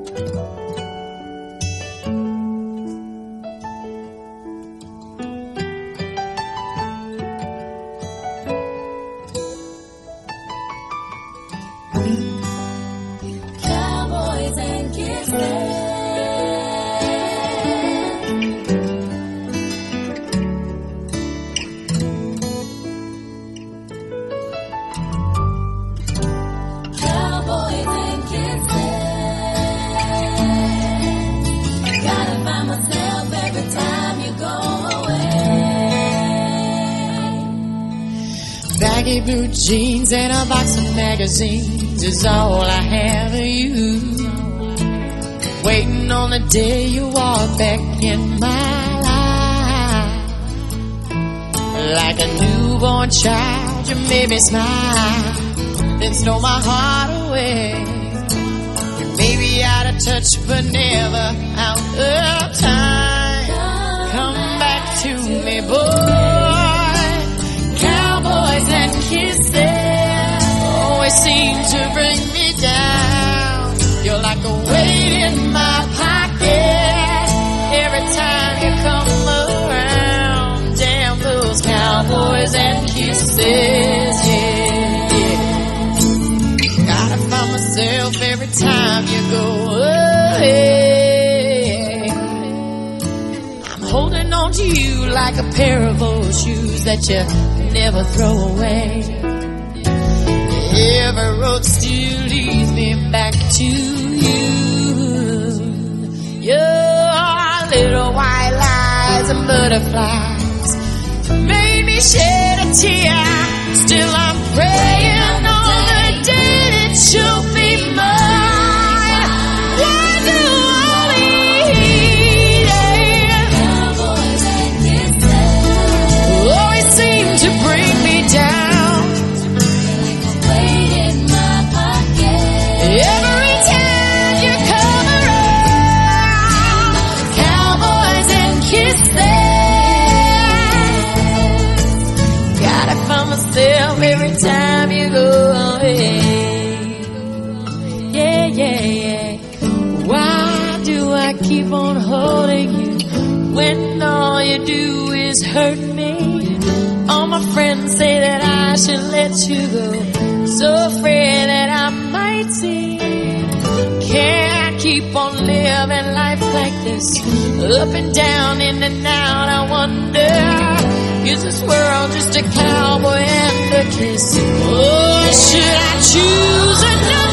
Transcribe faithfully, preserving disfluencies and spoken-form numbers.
Cowboys and kisses. Cowboys and kisses. Gotta find myself every time you go away. Baggy blue jeans and a box of magazines is all I have of you. Waiting on the day you walk back in my life. Like a newborn child, you made me smile, then stole my heart away. You may be out of touch, but never out of time. Come back to me, boy. Cowboys and kisses always seem to bring me down. You're like a weight in my pocket every time you come around. Damn those cowboys and kisses, yeah, yeah. Gotta find myself every time you go away. I'm holding on to you like a pair of old shoes that you never throw away. Every road still leads me back to you. Your little white lies and butterflies made me shed a tear. Still I'm praying on the day that you'll be mine. Why do I need Cowboys and kisses. always seem to bring me down? Weight in my pocket. Every time you come around, cowboys and kisses. Gotta find myself every time you go away. Yeah, yeah, yeah. Why do I keep on holding you when all you do is hurt me? All my friends say that I should let you go, so afraid that I might see. Can't keep on living life like this, up and down, in and out. I wonder, is this world just a cowboy and a kiss? Or should I choose another?